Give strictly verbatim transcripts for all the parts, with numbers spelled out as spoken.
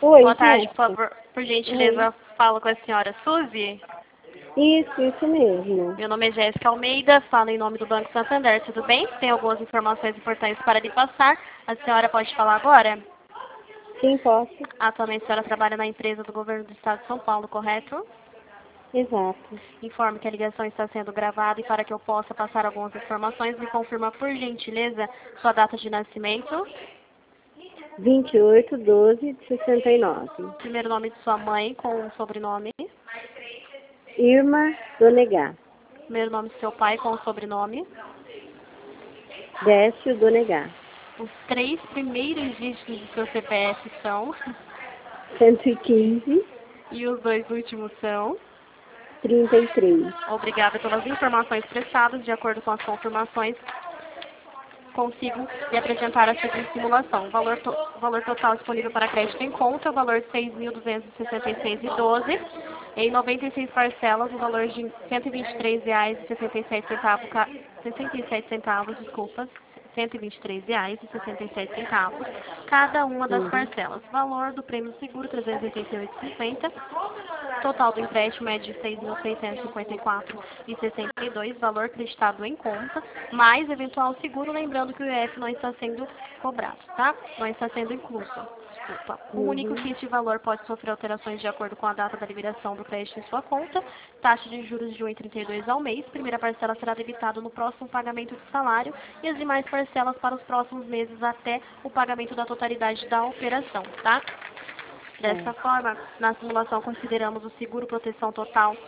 Oi, Boa tarde, por Jéssica. favor. Por Oi. gentileza, falo com a senhora Suzy. Isso, isso mesmo. Meu nome é Jéssica Almeida, falo em nome do Banco Santander, tudo bem? Tem algumas informações importantes para lhe passar. A senhora pode falar agora? Sim, posso? Atualmente a senhora trabalha na empresa do governo do estado de São Paulo, correto? Exato. Informe que a ligação está sendo gravada e para que eu possa passar algumas informações, me confirma por gentileza sua data de nascimento, vinte e oito, doze, de sessenta e nove. primeiro nome de sua mãe com o sobrenome, Irma Donegá. primeiro nome de seu pai com o sobrenome, Décio Donegá. os três primeiros dígitos do seu C P F são, cento e quinze, e os dois últimos são. trinta e três. Obrigada pelas informações prestadas. De acordo com as confirmações, consigo lhe apresentar a seguinte simulação. O valor, to valor total disponível para crédito em conta, o valor de seis mil duzentos e sessenta e seis reais e doze centavos. Em noventa e seis parcelas, o valor de cento e vinte e três reais e sessenta e sete centavos, sessenta e sete centavos, desculpas, cento e vinte e três reais e sessenta e sete centavos, cada uma das Uhum. parcelas. Valor do prêmio seguro, trezentos e oitenta e oito reais e cinquenta centavos. Total do empréstimo é de seis mil seiscentos e cinquenta e quatro reais e sessenta e dois centavos, valor acreditado em conta, mais eventual seguro, lembrando que o I F não está sendo cobrado, tá? Não está sendo incluso. Desculpa. Comunico Uhum. que este valor pode sofrer alterações de acordo com a data da liberação do crédito em sua conta, taxa de juros de um vírgula trinta e dois ao mês, primeira parcela será debitada no próximo pagamento do salário e as demais parcelas para os próximos meses até o pagamento da totalidade da operação, tá? Dessa É. forma, na simulação consideramos o seguro proteção total.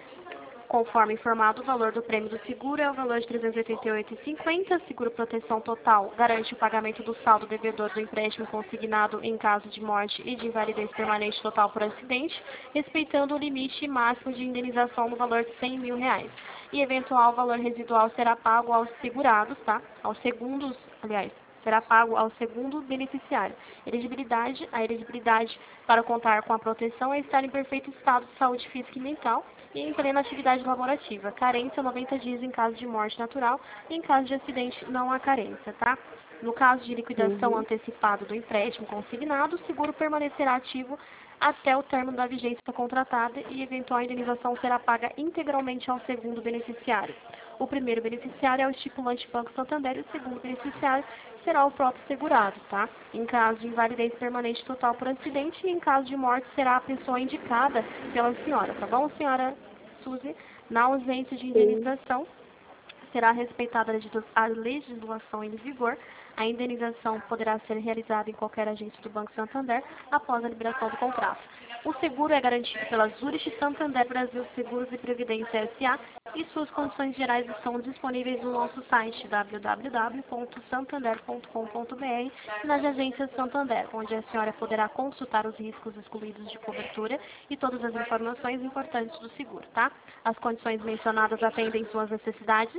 Conforme informado, o valor do prêmio do seguro é o valor de trezentos e oitenta e oito reais e cinquenta centavos. Seguro proteção total garante o pagamento do saldo devedor do empréstimo consignado em caso de morte e de invalidez permanente total por acidente, respeitando o limite máximo de indenização no valor de cem mil reais. E eventual valor residual será pago aos segurados, tá? Aos segundos, aliás, será pago ao segundo beneficiário. Elegibilidade, a elegibilidade para contar com a proteção é estar em perfeito estado de saúde física e mental e em plena atividade laborativa. Carência, noventa dias em caso de morte natural e em caso de acidente não há carência, tá? No caso de liquidação Uhum. antecipada do empréstimo consignado, o seguro permanecerá ativo até o término da vigência contratada e eventual indenização será paga integralmente ao segundo beneficiário. O primeiro beneficiário é o estipulante Banco Santander e o segundo beneficiário será o próprio segurado, tá? Em caso de invalidez permanente total por acidente e em caso de morte será a pessoa indicada pela senhora, tá bom, senhora Suzy? Na ausência de Sim. indenização, será respeitada a legislação em vigor. A indenização poderá ser realizada em qualquer agência do Banco Santander após a liberação do contrato. O seguro é garantido pela Zurich Santander Brasil Seguros e Previdência S A e suas condições gerais estão disponíveis no nosso site w w w ponto santander ponto com ponto b r e nas agências Santander, onde a senhora poderá consultar os riscos excluídos de cobertura e todas as informações importantes do seguro, tá? As condições mencionadas atendem suas necessidades?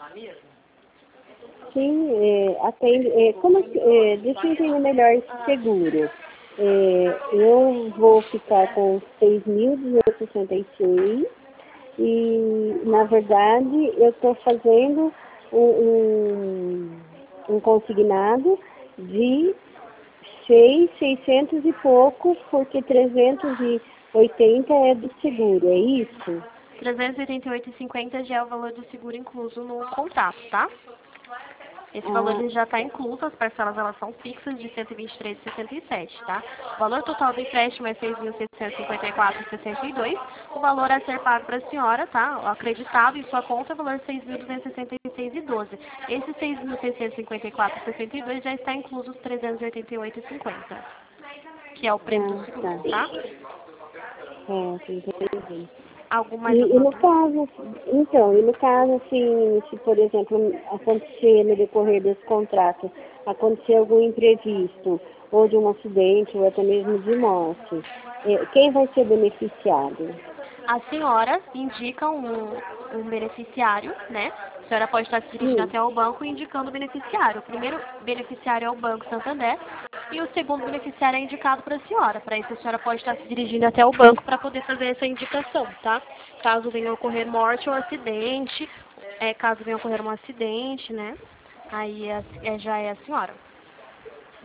Sim, é, atende. É, como, é, deixa eu entender melhor esse seguro. É, eu vou ficar com seis mil duzentos e sessenta e seis e, na verdade, eu estou fazendo um, um, um consignado de seis, seiscentos e pouco, porque trezentos e oitenta é do seguro, é isso? trezentos e oitenta e oito reais e cinquenta centavos já é o valor do seguro incluso no contrato, tá? Esse valor Ah, ele já está incluso, as parcelas elas são fixas de cento e vinte e três reais e sessenta e sete centavos, tá? O valor total do empréstimo é seis mil seiscentos e cinquenta e quatro reais e sessenta e dois centavos. O valor a ser pago para a senhora, tá? O acreditado em sua conta é o valor de seis mil duzentos e sessenta e seis reais e doze centavos. Esse seis mil seiscentos e cinquenta e quatro reais e sessenta e dois centavos já está incluso os trezentos e oitenta e oito reais e cinquenta centavos, que é o prêmio do ah, seguro, tá. tá? É, entendi. Algum E, mais e alguma no dúvida? caso, então, e no caso, assim, se por exemplo acontecer no decorrer desse contrato, acontecer algum imprevisto, ou de um acidente, ou até mesmo de morte, eh, quem vai ser beneficiado? A senhora indica um, um beneficiário, né? A senhora pode estar se dirigindo Sim. até o banco e indicando o beneficiário. O primeiro beneficiário é o Banco Santander e o segundo beneficiário é indicado para a senhora. Para isso, a senhora pode estar se dirigindo até o banco para poder fazer essa indicação, tá? Caso venha ocorrer morte ou acidente, é, caso venha ocorrer um acidente, né? Aí é, é, já é a senhora.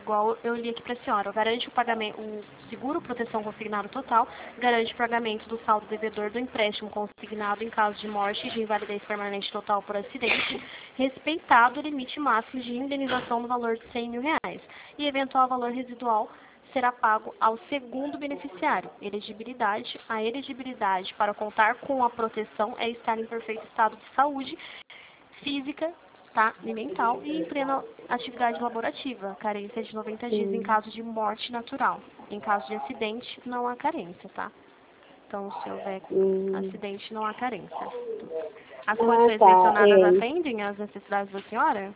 igual eu li aqui para a senhora. Garante o pagamento, o seguro proteção consignado total, garante o pagamento do saldo devedor do empréstimo consignado em caso de morte e de invalidez permanente total por acidente, respeitado o limite máximo de indenização no valor de cem mil reais e eventual valor residual será pago ao segundo beneficiário. Elegibilidade. A elegibilidade para contar com a proteção é estar em perfeito estado de saúde física, tá, e mental e em plena atividade laborativa. Carência de noventa dias em caso de morte natural. Em caso de acidente, não há carência, tá? Então, se houver hum. acidente, não há carência. As condições ah, tá. mencionadas é. atendem às necessidades da senhora?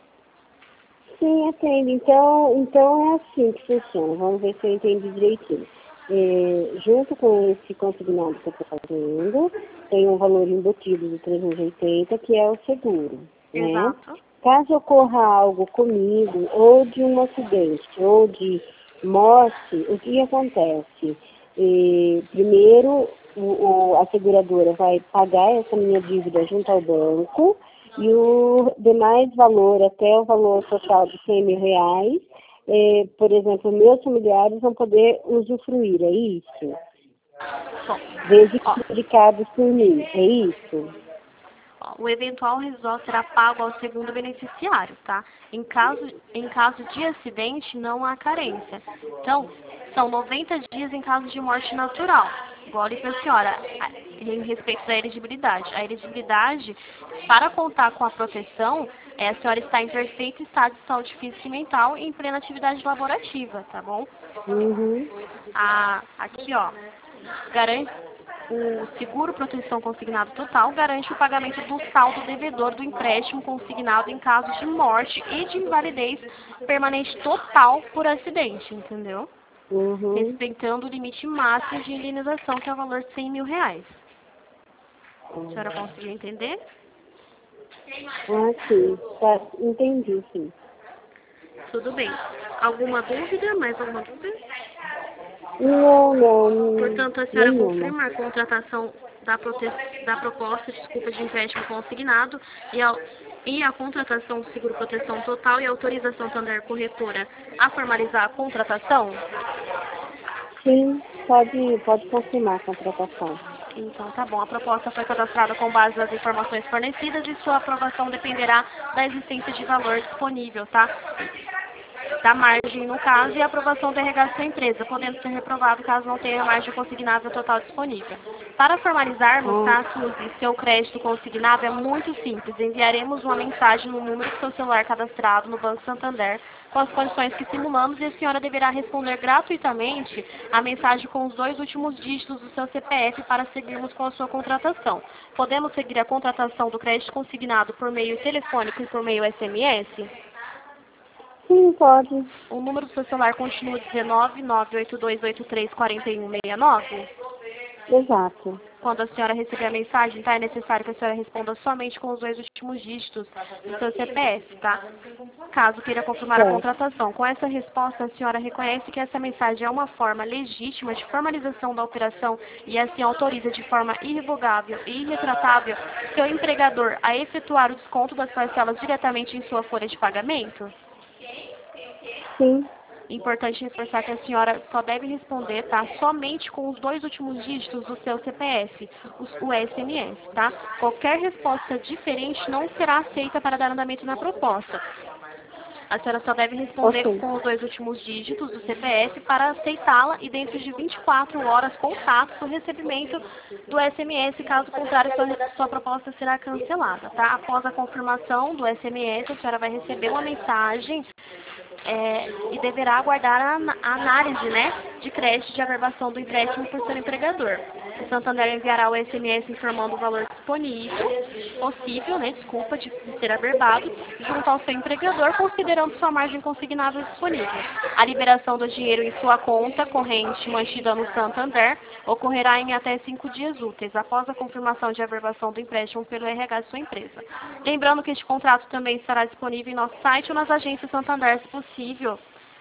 Sim, atende. Então, então é assim que funciona. Vamos ver se eu entendi direitinho. É, junto com esse consignado que eu estou fazendo, tem um valor embutido de trezentos e oitenta, que é o seguro. Exato. Né? Caso ocorra algo comigo, ou de um acidente, ou de morte, o que acontece? É, primeiro, o, o, a seguradora vai pagar essa minha dívida junto ao banco, e o demais valor, até o valor total de cem mil reais, é, por exemplo, meus familiares vão poder usufruir, é isso? Bom, desde que indicados por mim, é isso? O eventual residual será pago ao segundo beneficiário, tá? Em caso, em caso de acidente, não há carência. Então, são noventa dias em caso de morte natural. Igual eu para a senhora, em respeito da elegibilidade. A elegibilidade, para contar com a proteção, é a senhora está em perfeito estado de saúde física e mental e em plena atividade laborativa, tá bom? Uhum. Ah, aqui, ó, garante... O seguro proteção consignado total garante o pagamento do saldo devedor do empréstimo consignado em caso de morte e de invalidez permanente total por acidente, entendeu? Uhum. Respeitando o limite máximo de indenização, que é o valor de cem mil reais. Uhum. A senhora conseguiu entender? Ah, sim. Tá. Entendi, sim. Tudo bem. Alguma dúvida? Mais alguma dúvida? Não, não. Portanto, a senhora nenhuma. confirma a contratação da, prote... da proposta desculpa, de empréstimo consignado e, ao... e a contratação do seguro proteção total e a autorização Santander Corretora a formalizar a contratação? Sim, pode, pode confirmar a contratação. Então, tá bom. A proposta foi cadastrada com base nas informações fornecidas e sua aprovação dependerá da existência de valor disponível, tá? Da margem, no caso, e a aprovação do R H da sua empresa, podendo ser reprovado caso não tenha margem consignada total disponível. Para formalizarmos, tá, Suzy, seu crédito consignado é muito simples. Enviaremos uma mensagem no número do seu celular cadastrado no Banco Santander com as condições que simulamos e a senhora deverá responder gratuitamente a mensagem com os dois últimos dígitos do seu C P F para seguirmos com a sua contratação. Podemos seguir a contratação do crédito consignado por meio telefônico e por meio S M S? Sim, pode. O número do seu celular continua dezenove, nove oito dois oito três, quatro um seis nove? Exato. Quando a senhora receber a mensagem, tá? É necessário que a senhora responda somente com os dois últimos dígitos do seu C P F, tá? Caso queira confirmar É. a contratação. Com essa resposta, a senhora reconhece que essa mensagem é uma forma legítima de formalização da operação e assim autoriza de forma irrevogável e irretratável seu empregador a efetuar o desconto das parcelas diretamente em sua folha de pagamento? Sim. Importante reforçar que a senhora só deve responder, tá? Somente com os dois últimos dígitos do seu C P F, os, o S M S, tá? Qualquer resposta diferente não será aceita para dar andamento na proposta. A senhora só deve responder Okay. com os dois últimos dígitos do C P F para aceitá-la e dentro de vinte e quatro horas contato o recebimento do S M S, caso contrário sua, sua proposta será cancelada, tá? Após a confirmação do S M S, a senhora vai receber uma mensagem É, e deverá aguardar a, a análise, né, de crédito de averbação do empréstimo por seu empregador. O Santander enviará o S M S informando o valor disponível, possível, né, desculpa, de, de ser averbado, junto ao seu empregador, considerando sua margem consignável disponível. A liberação do dinheiro em sua conta corrente mantida no Santander ocorrerá em até cinco dias úteis, após a confirmação de averbação do empréstimo pelo R H de sua empresa. Lembrando que este contrato também estará disponível em nosso site ou nas agências Santander, se possível.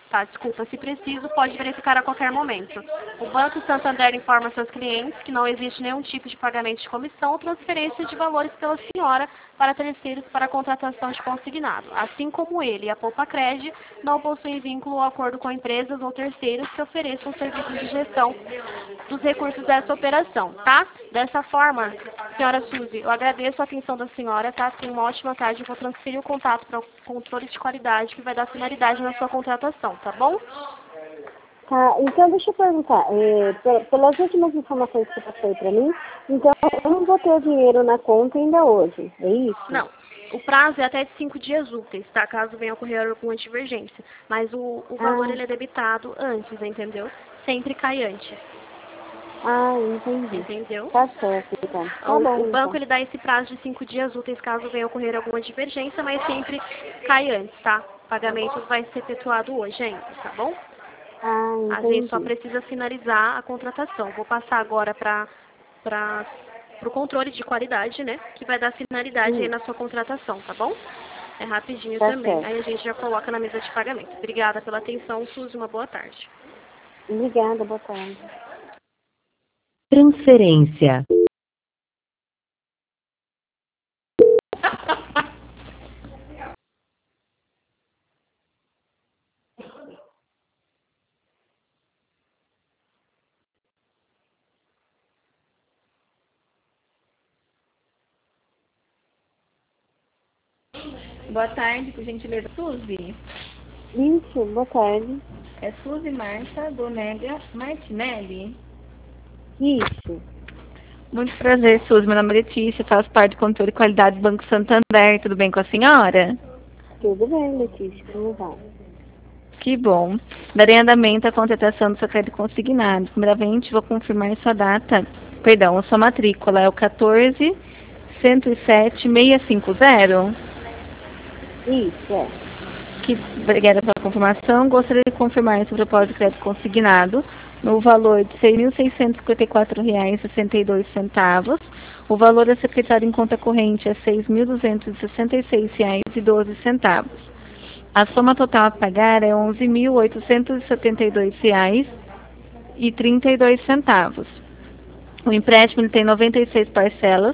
tá? Desculpa, se preciso, pode verificar a qualquer momento. O Banco Santander informa seus clientes que não existe nenhum tipo de pagamento de comissão ou transferência de valores pela senhora para terceiros para a contratação de consignado. Assim como ele e a Poupa-Cred não possuem vínculo ou acordo com empresas ou terceiros que ofereçam serviços de gestão dos recursos dessa operação, tá? Dessa forma, senhora Suzy, eu agradeço a atenção da senhora, tá? Tenha uma ótima tarde. Eu vou transferir o contato para o controle de qualidade que vai dar finalidade na sua contratação, tá bom? Tá, então deixa eu perguntar, é, pelas últimas informações que você passou para mim, então eu não vou ter o dinheiro na conta ainda hoje, é isso? Não. O prazo é até de cinco dias úteis, tá? Caso venha ocorrer alguma divergência. Mas o, o valor Ah. ele é debitado antes, entendeu? Sempre cai antes. Ah, entendi. Entendeu? Tá certo, então. Tá O, bom, o banco então. ele dá esse prazo de cinco dias úteis caso venha ocorrer alguma divergência, mas sempre cai antes, tá? O pagamento vai ser efetuado hoje ainda, tá bom? Ah, A entendi. gente só precisa finalizar a contratação. Vou passar agora para para o controle de qualidade, né? Que vai dar finalidade Sim. aí na sua contratação, tá bom? É rapidinho Tá também. certo. Aí a gente já coloca na mesa de pagamento. Obrigada pela atenção, Suzy. Uma boa tarde. Obrigada, boa tarde. Transferência. Boa tarde, por gentileza, Suzy. Isso, boa tarde. É Suzy Marta Donega Martinelli. Isso. Muito prazer, Suzy. Meu nome é Letícia, faço parte do controle de qualidade do Banco Santander. Tudo bem com a senhora? Tudo bem, Letícia, como vai? Que bom. Darei andamento à contratação do seu crédito consignado. Primeiramente, vou confirmar sua data, perdão, a sua matrícula. É o quatorze, cento e sete, seiscentos e cinquenta? Isso, é. Que, obrigada pela confirmação. Gostaria de confirmar seu propósito de crédito consignado no valor de seis mil seiscentos e cinquenta e quatro reais e sessenta e dois centavos. O valor a ser quitado em conta corrente é seis mil duzentos e sessenta e seis reais e doze centavos. A soma total a pagar é onze mil oitocentos e setenta e dois reais e trinta e dois centavos. O empréstimo ele tem noventa e seis parcelas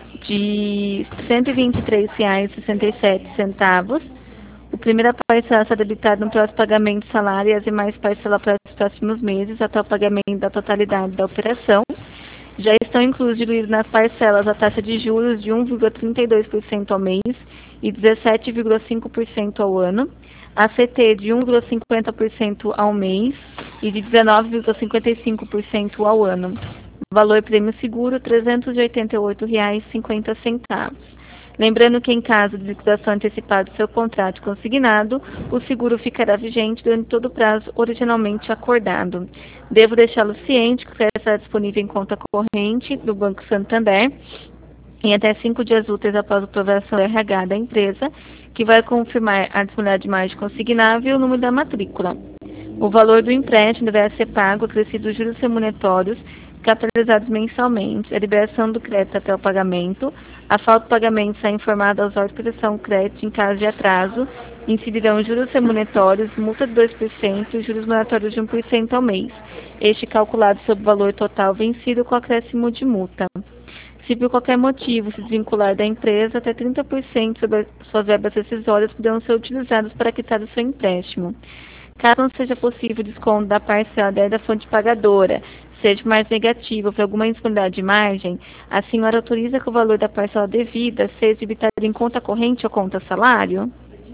de cento e vinte e três reais e sessenta e sete centavos. O primeiro parcela será debitado no próximo pagamento de salário e as demais parcelas para os próximos meses, até o pagamento da totalidade da operação. Já estão incluídos nas parcelas a taxa de juros de um vírgula trinta e dois por cento ao mês e dezessete vírgula cinco por cento ao ano, a C T de um vírgula cinquenta por cento ao mês e de dezenove vírgula cinquenta e cinco por cento ao ano. Valor prêmio seguro, trezentos e oitenta e oito reais e cinquenta centavos. Lembrando que em caso de liquidação antecipada do seu contrato consignado, o seguro ficará vigente durante todo o prazo originalmente acordado. Devo deixá-lo ciente que o crédito estará disponível em conta corrente do Banco Santander em até cinco dias úteis após a aprovação do R H da empresa, que vai confirmar a disponibilidade de margem consignável e o número da matrícula. O valor do empréstimo deverá ser pago acrescido dos juros remuneratórios capitalizados mensalmente, a liberação do crédito até o pagamento, a falta do pagamento será informada aos órgãos de proteção crédito em caso de atraso, incidirão juros remuneratórios, multa de dois por cento e juros moratórios de um por cento ao mês, este calculado sobre o valor total vencido com acréscimo de multa. Se por qualquer motivo se desvincular da empresa, até trinta por cento sobre suas verbas rescisórias poderão ser utilizadas para quitar o seu empréstimo. Caso não seja possível o desconto da parcela da fonte pagadora, seja mais negativa por alguma indisponibilidade de margem, a senhora autoriza que o valor da parcela devida seja debitado em conta corrente ou conta salário?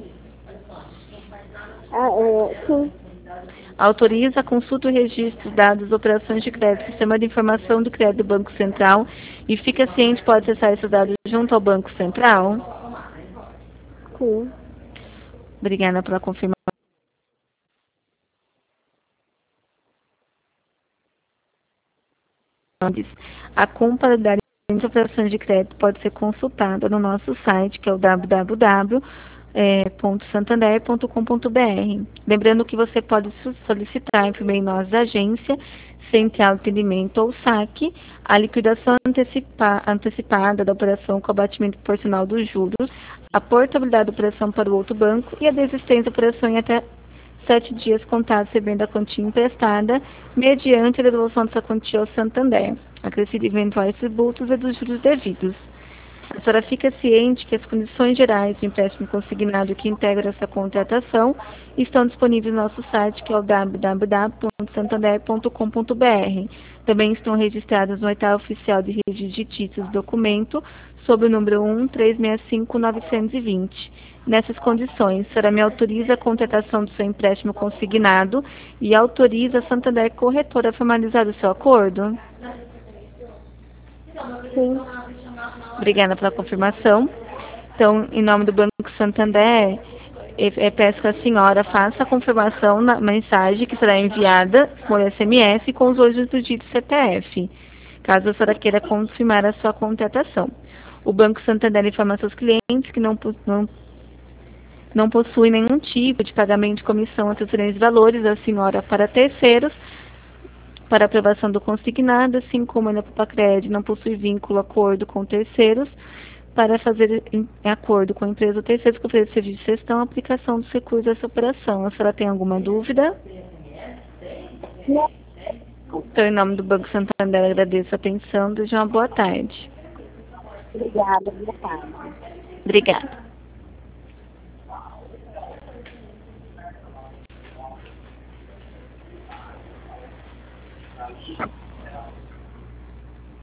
Ah, é, sim. Autoriza, consulta o registro de dados das operações de crédito, sistema de informação do crédito do Banco Central e fica ciente que pode acessar esses dados junto ao Banco Central? Sim. Obrigada pela confirmação. A comparabilidade de operações de crédito pode ser consultada no nosso site, que é o w w w ponto santander ponto com ponto b r. Lembrando que você pode solicitar por meio nós da agência, central de atendimento ou saque, a liquidação antecipa, antecipada da operação com abatimento proporcional dos juros, a portabilidade da operação para o outro banco e a desistência da operação em até sete dias contados recebendo a quantia emprestada, mediante a devolução dessa quantia ao Santander, acrescido de eventuais tributos e dos juros devidos. A senhora fica ciente que as condições gerais do empréstimo consignado que integram essa contratação estão disponíveis no nosso site, que é o w w w ponto santander ponto com ponto b r. Também estão registradas no oitavo oficial de registro de títulos documento, sob o número um três seis cinco nove dois zero. Nessas condições, a senhora me autoriza a contratação do seu empréstimo consignado e autoriza a Santander Corretora a formalizar o seu acordo? Sim. Obrigada pela confirmação. Então, em nome do Banco Santander, eu peço que a senhora faça a confirmação na mensagem que será enviada por S M S com os dois dígitos C P F, caso a senhora queira confirmar a sua contratação. O Banco Santander informa seus clientes que não, não, não possui nenhum tipo de pagamento de comissão a transferência de valores da senhora para terceiros, para aprovação do consignado, assim como a Pacred não possui vínculo, acordo com terceiros, para fazer em acordo com a empresa ou terceiros que oferece serviço de gestão, a aplicação dos recursos dessa operação. A senhora tem alguma dúvida? Não. Então, em nome do Banco Santander, agradeço a atenção. Desejo uma boa tarde. Obrigada, boa tarde. Obrigada. Thank you.